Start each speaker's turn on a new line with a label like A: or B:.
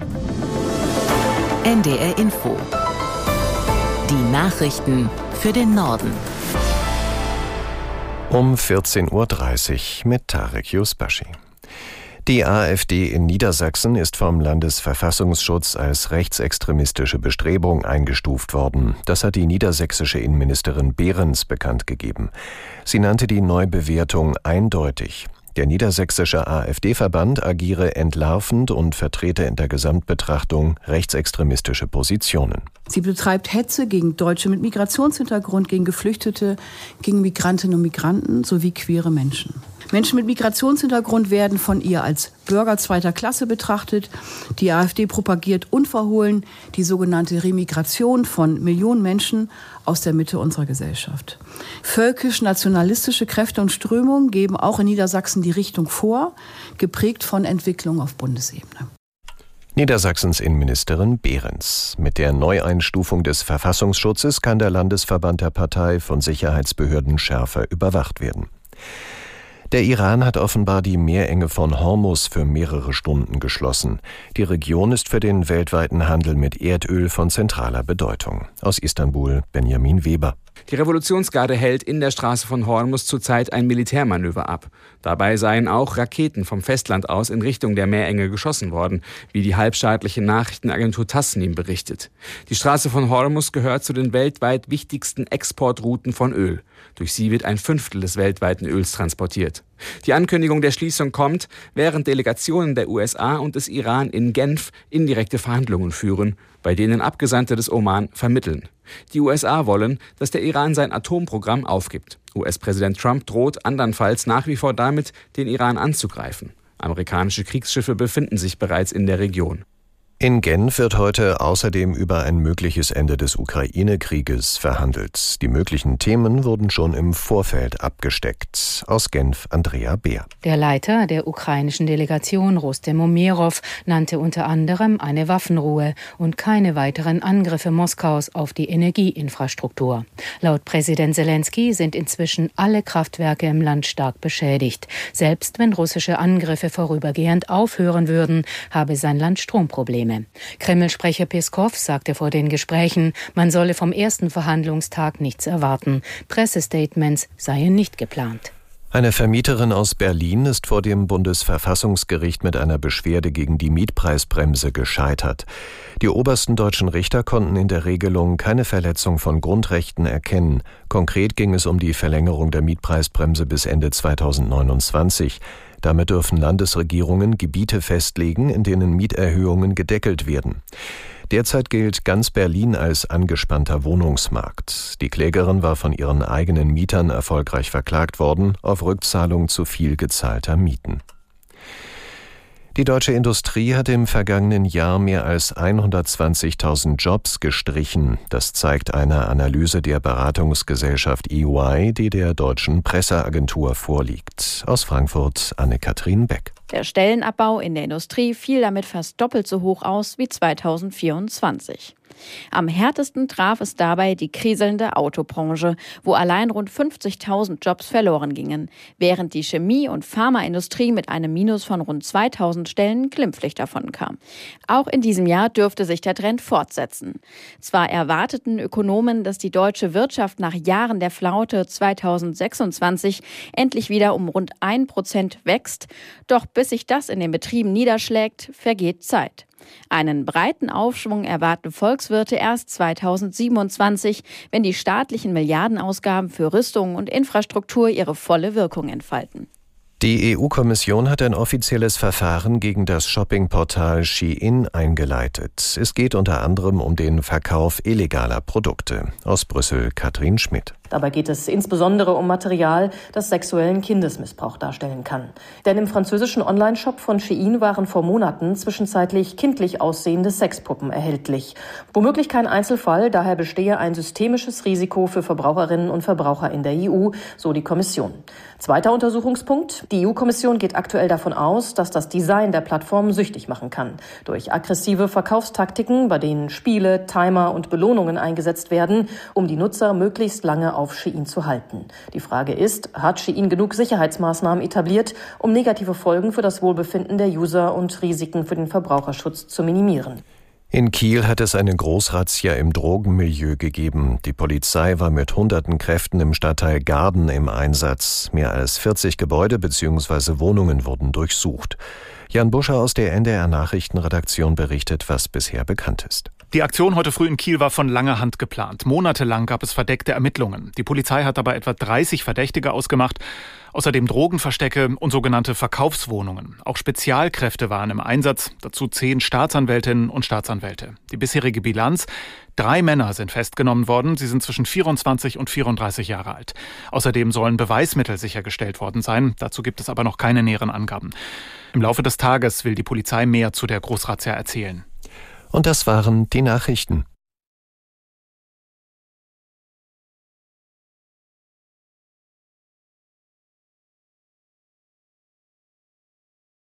A: NDR Info. Die Nachrichten für den Norden.
B: Um 14.30 Uhr mit Tarek Yusbashi. Die AfD in Niedersachsen ist vom Landesverfassungsschutz als rechtsextremistische Bestrebung eingestuft worden. Das hat die niedersächsische Innenministerin Behrens bekannt gegeben. Sie nannte die Neubewertung eindeutig. Der niedersächsische AfD-Verband agiere entlarvend und vertrete in der Gesamtbetrachtung rechtsextremistische Positionen.
C: Sie betreibt Hetze gegen Deutsche mit Migrationshintergrund, gegen Geflüchtete, gegen Migrantinnen und Migranten sowie queere Menschen. Menschen mit Migrationshintergrund werden von ihr als Bürger zweiter Klasse betrachtet. Die AfD propagiert unverhohlen die sogenannte Remigration von Millionen Menschen aus der Mitte unserer Gesellschaft. Völkisch-nationalistische Kräfte und Strömungen geben auch in Niedersachsen die Richtung vor, geprägt von Entwicklungen auf Bundesebene.
B: Niedersachsens Innenministerin Behrens. Mit der Neueinstufung des Verfassungsschutzes kann der Landesverband der Partei von Sicherheitsbehörden schärfer überwacht werden. Der Iran hat offenbar die Meerenge von Hormuz für mehrere Stunden geschlossen. Die Region ist für den weltweiten Handel mit Erdöl von zentraler Bedeutung. Aus Istanbul Benjamin Weber.
D: Die Revolutionsgarde hält in der Straße von Hormuz zurzeit ein Militärmanöver ab. Dabei seien auch Raketen vom Festland aus in Richtung der Meerenge geschossen worden, wie die halbstaatliche Nachrichtenagentur Tasnim berichtet. Die Straße von Hormuz gehört zu den weltweit wichtigsten Exportrouten von Öl. Durch sie wird 1/5 des weltweiten Öls transportiert. Die Ankündigung der Schließung kommt, während Delegationen der USA und des Iran in Genf indirekte Verhandlungen führen, bei denen Abgesandte des Oman vermitteln. Die USA wollen, dass der Iran sein Atomprogramm aufgibt. US-Präsident Trump droht andernfalls nach wie vor damit, den Iran anzugreifen. Amerikanische Kriegsschiffe befinden sich bereits in der Region.
B: In Genf wird heute außerdem über ein mögliches Ende des Ukraine-Krieges verhandelt. Die möglichen Themen wurden schon im Vorfeld abgesteckt. Aus Genf Andrea Beer.
E: Der Leiter der ukrainischen Delegation, Rustem Umerov, nannte unter anderem eine Waffenruhe und keine weiteren Angriffe Moskaus auf die Energieinfrastruktur. Laut Präsident Selenskyj sind inzwischen alle Kraftwerke im Land stark beschädigt. Selbst wenn russische Angriffe vorübergehend aufhören würden, habe sein Land Stromprobleme. Kreml-Sprecher Peskow sagte vor den Gesprächen, man solle vom ersten Verhandlungstag nichts erwarten. Pressestatements seien nicht geplant.
B: Eine Vermieterin aus Berlin ist vor dem Bundesverfassungsgericht mit einer Beschwerde gegen die Mietpreisbremse gescheitert. Die obersten deutschen Richter konnten in der Regelung keine Verletzung von Grundrechten erkennen. Konkret ging es um die Verlängerung der Mietpreisbremse bis Ende 2029. Damit dürfen Landesregierungen Gebiete festlegen, in denen Mieterhöhungen gedeckelt werden. Derzeit gilt ganz Berlin als angespannter Wohnungsmarkt. Die Klägerin war von ihren eigenen Mietern erfolgreich verklagt worden auf Rückzahlung zu viel gezahlter Mieten. Die deutsche Industrie hat im vergangenen Jahr mehr als 120.000 Jobs gestrichen. Das zeigt eine Analyse der Beratungsgesellschaft EY, die der deutschen Presseagentur vorliegt. Aus Frankfurt Anne-Kathrin Beck.
F: Der Stellenabbau in der Industrie fiel damit fast doppelt so hoch aus wie 2024. Am härtesten traf es dabei die kriselnde Autobranche, wo allein rund 50.000 Jobs verloren gingen, während die Chemie- und Pharmaindustrie mit einem Minus von rund 2.000 Stellen glimpflich davon kam. Auch in diesem Jahr dürfte sich der Trend fortsetzen. Zwar erwarteten Ökonomen, dass die deutsche Wirtschaft nach Jahren der Flaute 2026 endlich wieder um rund 1% wächst, doch bis sich das in den Betrieben niederschlägt, vergeht Zeit. Einen breiten Aufschwung erwarten Volkswirte erst 2027, wenn die staatlichen Milliardenausgaben für Rüstung und Infrastruktur ihre volle Wirkung entfalten.
B: Die EU-Kommission hat ein offizielles Verfahren gegen das Shoppingportal Shein eingeleitet. Es geht unter anderem um den Verkauf illegaler Produkte. Aus Brüssel Katrin Schmidt.
G: Dabei geht es insbesondere um Material, das sexuellen Kindesmissbrauch darstellen kann. Denn im französischen Onlineshop von Shein waren vor Monaten zwischenzeitlich kindlich aussehende Sexpuppen erhältlich. Womöglich kein Einzelfall, daher bestehe ein systemisches Risiko für Verbraucherinnen und Verbraucher in der EU, so die Kommission. Zweiter Untersuchungspunkt. Die EU-Kommission geht aktuell davon aus, dass das Design der Plattform süchtig machen kann. Durch aggressive Verkaufstaktiken, bei denen Spiele, Timer und Belohnungen eingesetzt werden, um die Nutzer möglichst lange auf auf Shein zu halten. Die Frage ist, hat Shein genug Sicherheitsmaßnahmen etabliert, um negative Folgen für das Wohlbefinden der User und Risiken für den Verbraucherschutz zu minimieren?
B: In Kiel hat es eine Großrazzia im Drogenmilieu gegeben. Die Polizei war mit hunderten Kräften im Stadtteil Garden im Einsatz. Mehr als 40 Gebäude bzw. Wohnungen wurden durchsucht. Jan Buscher aus der NDR Nachrichtenredaktion berichtet, was bisher bekannt ist.
H: Die Aktion heute früh in Kiel war von langer Hand geplant. Monatelang gab es verdeckte Ermittlungen. Die Polizei hat dabei etwa 30 Verdächtige ausgemacht. Außerdem Drogenverstecke und sogenannte Verkaufswohnungen. Auch Spezialkräfte waren im Einsatz, dazu 10 Staatsanwältinnen und Staatsanwälte. Die bisherige Bilanz: 3 Männer sind festgenommen worden. Sie sind zwischen 24 und 34 Jahre alt. Außerdem sollen Beweismittel sichergestellt worden sein. Dazu gibt es aber noch keine näheren Angaben. Im Laufe des Tages will die Polizei mehr zu der Großrazzia erzählen.
B: Und das waren die Nachrichten.